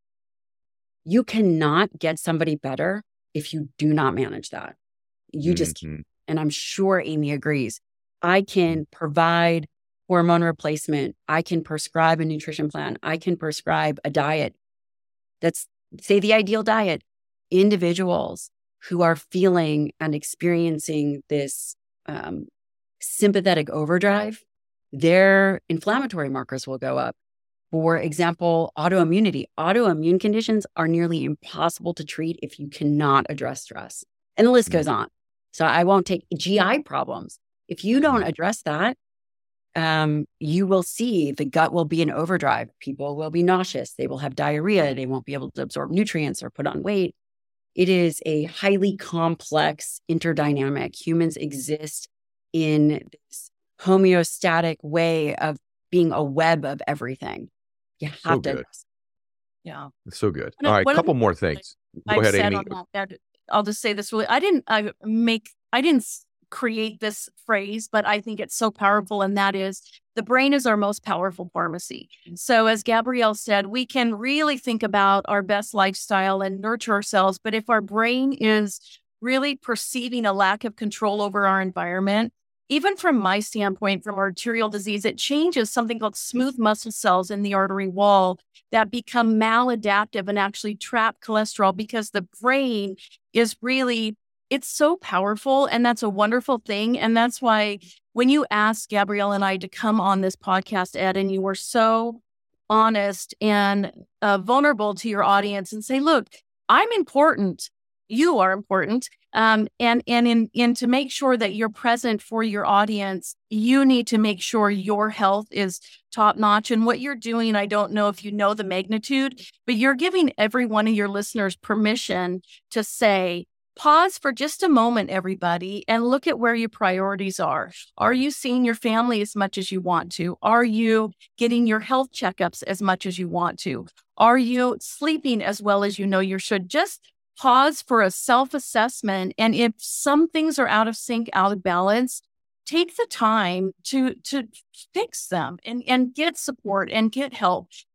you cannot get somebody better if you do not manage that. You just, Mhm. and I'm sure Amy agrees, I can provide hormone replacement. I can prescribe a nutrition plan. I can prescribe a diet. That's, say, the ideal diet. Individuals who are feeling and experiencing this um, sympathetic overdrive, their inflammatory markers will go up. For example, autoimmunity. Autoimmune conditions are nearly impossible to treat if you cannot address stress. And the list Mm. goes on. So I won't take G I problems. If you don't address that, um, you will see the gut will be in overdrive. People will be nauseous. They will have diarrhea. They won't be able to absorb nutrients or put on weight. It is a highly complex interdynamic. Humans exist in this homeostatic way of being a web of everything. You have So to good. address. Yeah. It's so good. One All of- right, one of couple the more things things. Go I've ahead, said Amy. on that, that- I'll just say this really. I didn't I make I didn't s- create this phrase, but I think it's so powerful, and that is the brain is our most powerful pharmacy. So as Gabrielle said, we can really think about our best lifestyle and nurture ourselves, but if our brain is really perceiving a lack of control over our environment, even from my standpoint, from arterial disease, it changes something called smooth muscle cells in the artery wall that become maladaptive and actually trap cholesterol, because the brain is really, it's so powerful, and that's a wonderful thing. And that's why when you asked Gabrielle and I to come on this podcast, Ed, and you were so honest and uh, vulnerable to your audience and say, look, I'm important. You are important. Um, and and in, in to make sure that you're present for your audience, you need to make sure your health is top notch. And what you're doing, I don't know if you know the magnitude, but you're giving every one of your listeners permission to say, pause for just a moment, everybody, and look at where your priorities are. Are you seeing your family as much as you want to? Are you getting your health checkups as much as you want to? Are you sleeping as well as you know you should? Just pause for a self-assessment. And if some things are out of sync, out of balance, take the time to, to fix them and, and get support and get help.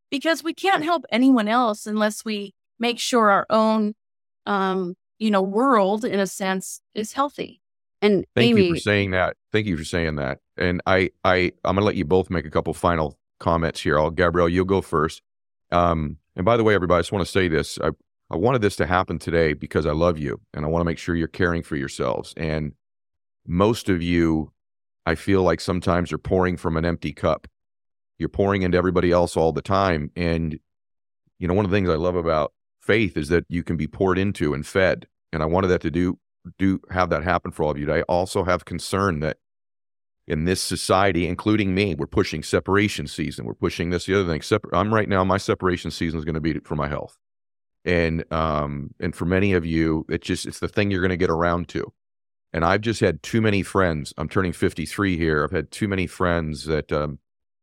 because we can't help anyone else unless we make sure our own, um, you know, world, in a sense, is healthy. And Thank Amy, you for saying that. Thank you for saying that. And I, I, I'm going to let you both make a couple final comments here. I'll, Gabrielle, you'll go first. Um, and by the way, everybody, I just want to say this. I, I wanted this to happen today because I love you and I want to make sure you're caring for yourselves. And most of you, I feel like sometimes you're pouring from an empty cup. You're pouring into everybody else all the time. And, you know, one of the things I love about faith is that you can be poured into and fed. And I wanted that to do, do have that happen for all of you. I also have concern that in this society, including me, we're pushing separation season. We're pushing this, the other thing. Separ- I'm right now, my separation season is going to be for my health. And, um, and for many of you, it's just, it's the thing you're going to get around to. And I've just had too many friends. I'm turning fifty-three here. I've had too many friends that um,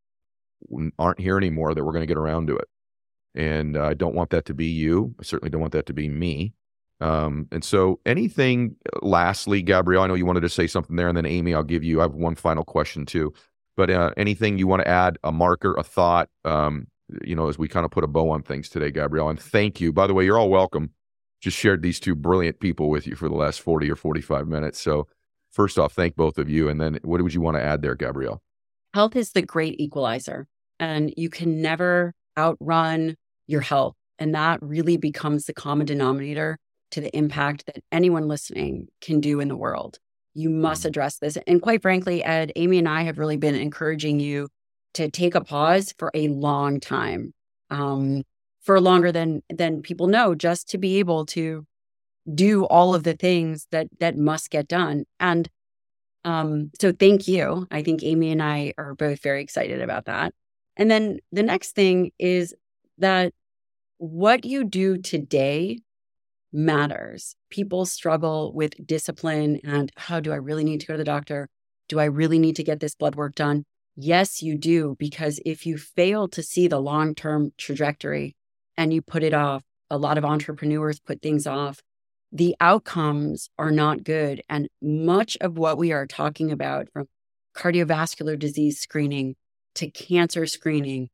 aren't here anymore that we're going to get around to it. And uh, I don't want that to be you. I certainly don't want that to be me. Um, and so anything, lastly, Gabrielle, I know you wanted to say something there, and then Amy, I'll give you, I have one final question too. But uh, anything you want to add, a marker, a thought, um, you know, as we kind of put a bow on things today, Gabrielle, and thank you. By the way, you're all welcome. Just shared these two brilliant people with you for the last forty or forty-five minutes. So first off, thank both of you. And then what would you want to add there, Gabrielle? health is the great equalizer, and you can never outrun your health. And that really becomes the common denominator to the impact that anyone listening can do in the world. You must address this. And quite frankly, Ed, Amy and I have really been encouraging you to take a pause for a long time, um, for longer than than people know, just to be able to do all of the things that that must get done. And um, so thank you. I think Amy and I are both very excited about that. And then the next thing is that what you do today matters. People struggle with discipline and how do I really need to go to the doctor? Do I really need to get this blood work done? Yes, you do, because if you fail to see the long-term trajectory and you put it off, a lot of entrepreneurs put things off, the outcomes are not good. And much of what we are talking about, from cardiovascular disease screening to cancer screening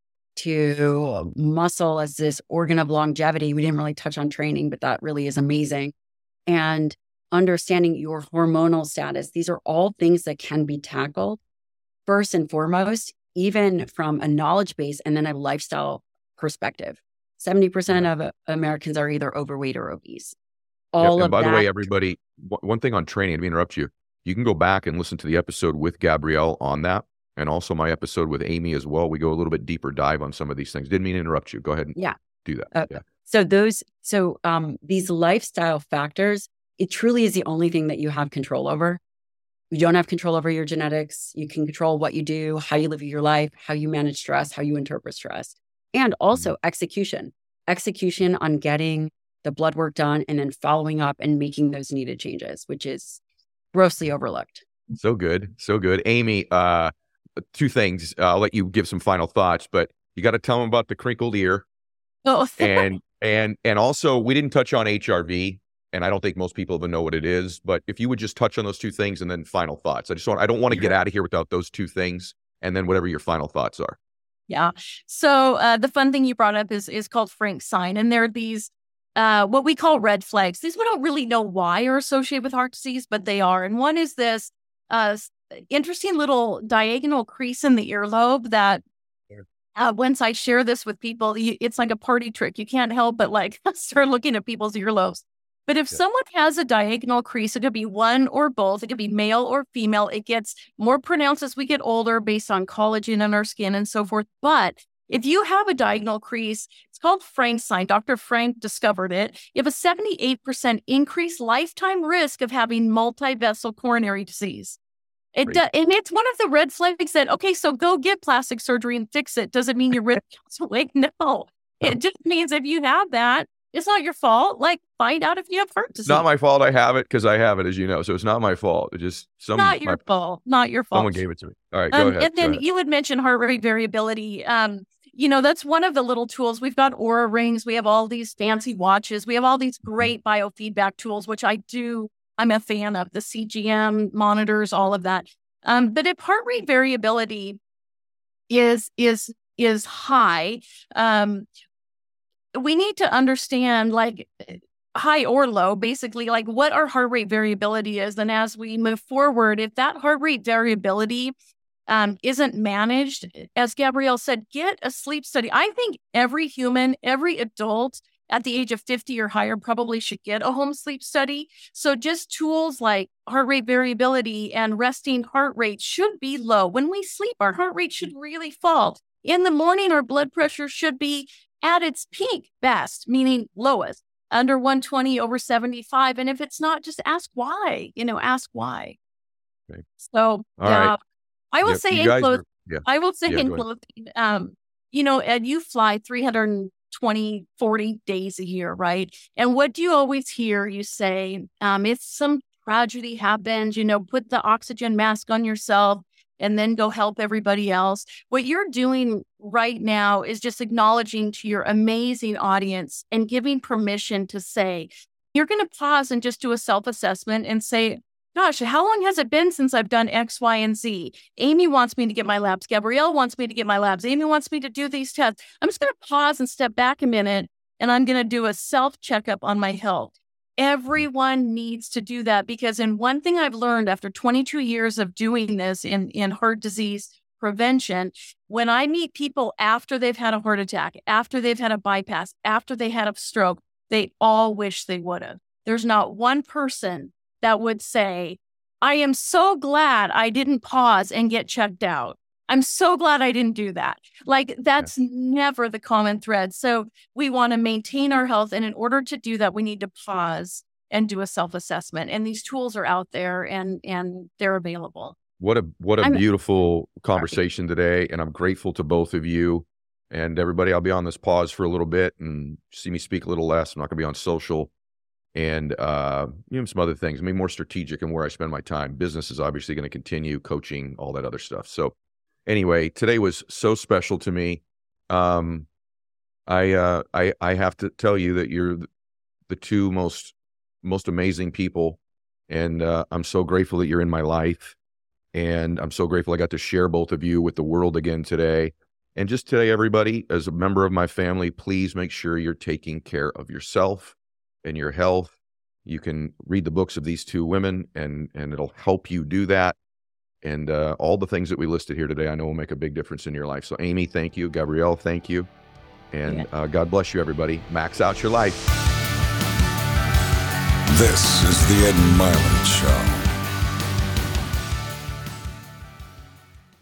to muscle as this organ of longevity, we didn't really touch on training, but that really is amazing. And understanding your hormonal status, these are all things that can be tackled first and foremost, even from a knowledge base and then a lifestyle perspective. seventy percent Yeah. of uh, Americans are either overweight or obese. All Yep. And of by that. the way, everybody, w- one thing on training, let me interrupt you. You can go back and listen to the episode with Gabrielle on that, and also my episode with Amy as well. We go a little bit deeper dive on some of these things. Didn't mean to interrupt you. Go ahead and Yeah. do that. Uh, yeah. So those, so um, these lifestyle factors, it truly is the only thing that you have control over. You don't have control over your genetics. You can control what you do, how you live your life, how you manage stress, how you interpret stress, and also execution. Execution on getting the blood work done and then following up and making those needed changes, which is grossly overlooked. So good. So good. Amy, uh, two things. Uh, I'll let you give some final thoughts, but you got to tell them about the crinkled ear. Oh, and and and also, we didn't touch on H R V, and I don't think most people even know what it is. But if you would just touch on those two things and then final thoughts. I just want I don't want to get out of here without those two things, and then whatever your final thoughts are. yeah. So uh, the fun thing you brought up is is called Frank's sign, and there are these uh, what we call red flags. These we don't really know why are associated with heart disease, but they are. And one is this uh, interesting little diagonal crease in the earlobe that. Uh, once I share this with people, you, it's like a party trick. You can't help but like start looking at people's earlobes. But if Yeah. someone has a diagonal crease, it could be one or both. It could be male or female. It gets more pronounced as we get older based on collagen in our skin and so forth. But if you have a diagonal crease, it's called Frank's sign. Doctor Frank discovered it. You have a seventy-eight percent increased lifetime risk of having multivessel coronary disease. It Great. do, and it's one of the red flags that, okay, so go get plastic surgery and fix it. Doesn't mean your risk goes away. No, it just means if you have that, it's not your fault. Like, find out if you have heart disease. It's not my fault. I have it because I have it, as you know. So it's not my fault. It just some Not your my, fault. Not your fault. someone gave it to me. All right, go Um, ahead. and go then ahead. you would mention heart rate variability. Um, you know, that's one of the little tools. We've got Aura rings. We have all these fancy watches. We have all these great biofeedback tools, which I do. I'm a fan of the C G M monitors, all of that. Um, but if heart rate variability is is is high, um, we need to understand, like, high or low, basically, like what our heart rate variability is. And as we move forward, if that heart rate variability um, isn't managed, as Gabrielle said, get a sleep study. I think every human, every adult at the age of fifty or higher probably should get a home sleep study. So just tools like heart rate variability and resting heart rate should be low. When we sleep, our heart rate should really fall. In the morning, our blood pressure should be at its peak best, meaning lowest, under one twenty over seventy-five. And if it's not, just ask why, you know, ask why. Okay. So, All yeah, right. I will Yep, say you in guys closing, are- yeah. I will say Yeah, in go ahead. closing, um, you know, Ed, you fly three hundred twenty, forty days a year, right? And what do you always hear? You say, um, if some tragedy happens, you know, put the oxygen mask on yourself and then go help everybody else. What you're doing right now is just acknowledging to your amazing audience and giving permission to say, you're going to pause and just do a self-assessment and say, gosh, how long has it been since I've done X, Y, and Z? Amy wants me to get my labs. Gabrielle wants me to get my labs. Amy wants me to do these tests. I'm just going to pause and step back a minute, and I'm going to do a self-checkup on my health. Everyone needs to do that, because in one thing I've learned after twenty-two years of doing this in, in heart disease prevention, when I meet people after they've had a heart attack, after they've had a bypass, after they had a stroke, they all wish they would have. There's not one person that would say, I am so glad I didn't pause and get checked out. I'm so glad I didn't do that. Like, that's yeah. never the common thread. So we want to maintain our health. And in order to do that, we need to pause and do a self-assessment. And these tools are out there, and and they're available. What a what a I'm- beautiful conversation today. And I'm grateful to both of you and everybody. I'll be on this pause for a little bit and see me speak a little less. I'm not going to be on social and uh, you know, some other things. I mean, more strategic in where I spend my time. Business is obviously going to continue, coaching, all that other stuff. So anyway, today was so special to me. Um, I, uh, I, I have to tell you that you're the two most, most amazing people. And uh, I'm so grateful that you're in my life. And I'm so grateful I got to share both of you with the world again today. And just today, everybody, as a member of my family, please make sure you're taking care of yourself and your health. You can read the books of these two women, and, and it'll help you do that. And uh, all the things that we listed here today, I know will make a big difference in your life. So Amy, thank you. Gabrielle, thank you. And uh, God bless you, everybody. Max out your life. This is the Ed Milan Show.